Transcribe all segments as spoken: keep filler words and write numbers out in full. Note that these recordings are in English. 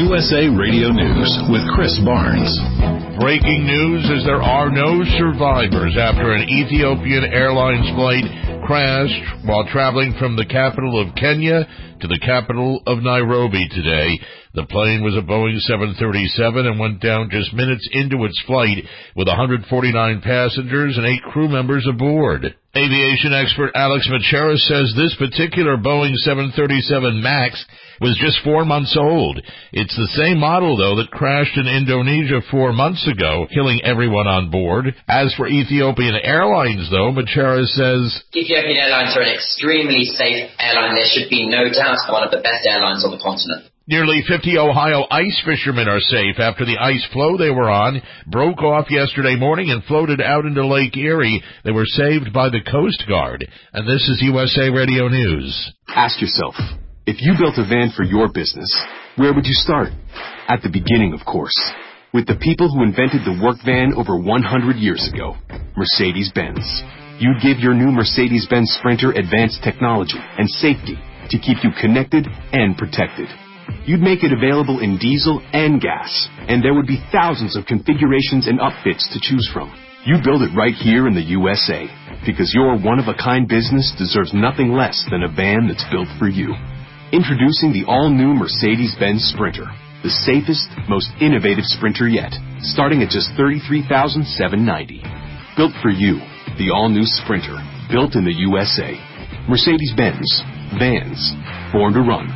U S A Radio News with Chris Barnes. Breaking news is there are no survivors after an Ethiopian Airlines flight crashed while traveling from the capital of Kenya to the capital of Nairobi today. The plane was a Boeing seven thirty-seven and went down just minutes into its flight with one hundred forty-nine passengers and eight crew members aboard. Aviation expert Alex Macheras says this particular Boeing seven thirty-seven MAX was just four months old. It's the same model, though, that crashed in Indonesia four months ago, killing everyone on board. As for Ethiopian Airlines, though, Macheras says, Ethiopian Airlines are an extremely safe airline. There should be no doubt one of the best airlines on the continent. Nearly fifty Ohio ice fishermen are safe after the ice floe they were on broke off yesterday morning and floated out into Lake Erie. They were saved by the Coast Guard. And this is U S A Radio News. Ask yourself, if you built a van for your business, where would you start? At the beginning, of course, with the people who invented the work van over one hundred years ago, Mercedes-Benz. You'd give your new Mercedes-Benz Sprinter advanced technology and safety to keep you connected and protected. You'd make it available in diesel and gas, and there would be thousands of configurations and upfits to choose from. You build it right here in the U S A, because your one-of-a-kind business deserves nothing less than a van that's built for you. Introducing the all-new Mercedes-Benz Sprinter, the safest, most innovative Sprinter yet, starting at just thirty-three thousand seven hundred ninety dollars. Built for you, the all-new Sprinter, built in the U S A. Mercedes-Benz, vans, born to run.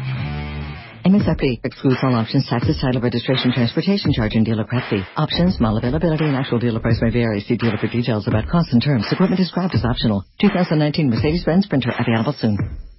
M S R P excludes all options, taxes, title, registration, transportation charge, and dealer prep fee. Options, model availability, and actual dealer price may vary. See dealer for details about costs and terms. Equipment described as optional. two thousand nineteen Mercedes-Benz Sprinter available soon.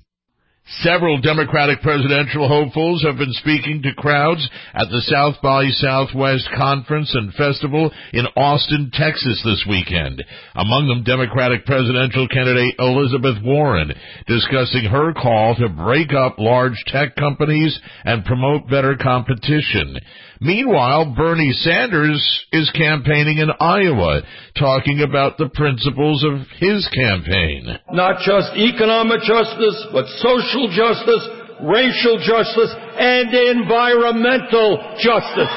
Several Democratic presidential hopefuls have been speaking to crowds at the South by Southwest Conference and Festival in Austin, Texas this weekend. Among them, Democratic presidential candidate Elizabeth Warren, discussing her call to break up large tech companies and promote better competition. Meanwhile, Bernie Sanders is campaigning in Iowa, talking about the principles of his campaign. Not just economic justice, but social justice, racial justice, and environmental justice.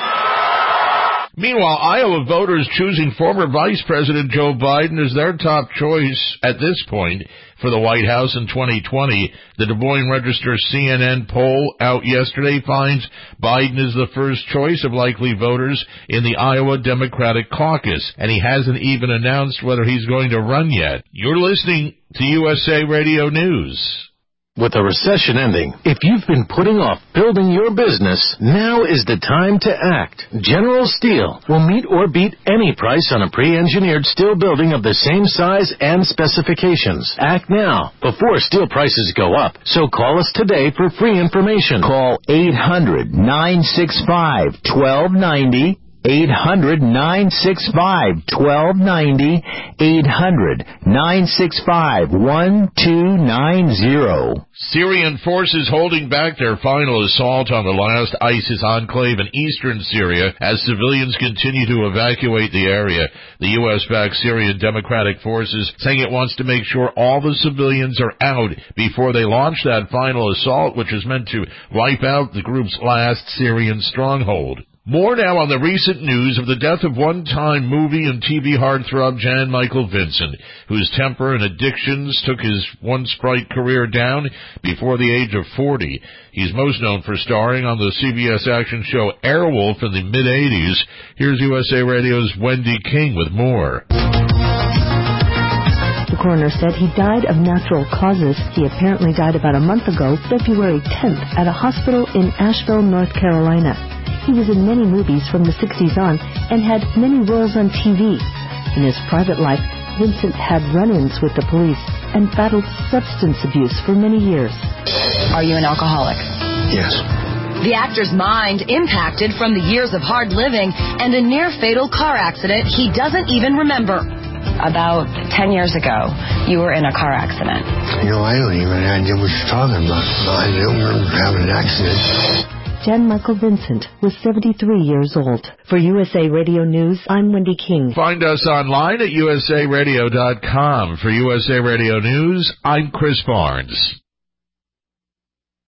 Meanwhile, Iowa voters choosing former Vice President Joe Biden as their top choice at this point for the White House in twenty twenty. The Des Moines Register C N N poll out yesterday finds Biden is the first choice of likely voters in the Iowa Democratic caucus, and he hasn't even announced whether he's going to run yet. You're listening to U S A Radio News. With a recession ending, if you've been putting off building your business, now is the time to act. General Steel will meet or beat any price on a pre-engineered steel building of the same size and specifications. Act now, before steel prices go up. So call us today for free information. Call eight hundred, nine six five, one two nine zero. eight hundred, nine six five, one two nine zero. eight hundred, nine six five, one two nine zero. Syrian forces holding back their final assault on the last ISIS enclave in eastern Syria as civilians continue to evacuate the area. The U S-backed Syrian Democratic Forces saying it wants to make sure all the civilians are out before they launch that final assault, which is meant to wipe out the group's last Syrian stronghold. More now on the recent news of the death of one-time movie and T V heartthrob Jan Michael Vincent, whose temper and addictions took his once bright career down before the age of forty. He's most known for starring on the C B S action show Airwolf in the mid-eighties. Here's U S A Radio's Wendy King with more. The coroner said he died of natural causes. He apparently died about a month ago, February tenth, at a hospital in Asheville, North Carolina. He was in many movies from the sixties on and had many roles on T V. In his private life, Vincent had run-ins with the police and battled substance abuse for many years. Are you an alcoholic? Yes. The actor's mind impacted from the years of hard living and a near-fatal car accident he doesn't even remember. About ten years ago, you were in a car accident. You know, I don't even have idea what you're talking about. I don't remember having an accident. Jan Michael Vincent was seventy-three years old. For U S A Radio News, I'm Wendy King. Find us online at U S A radio dot com. For U S A Radio News, I'm Chris Barnes.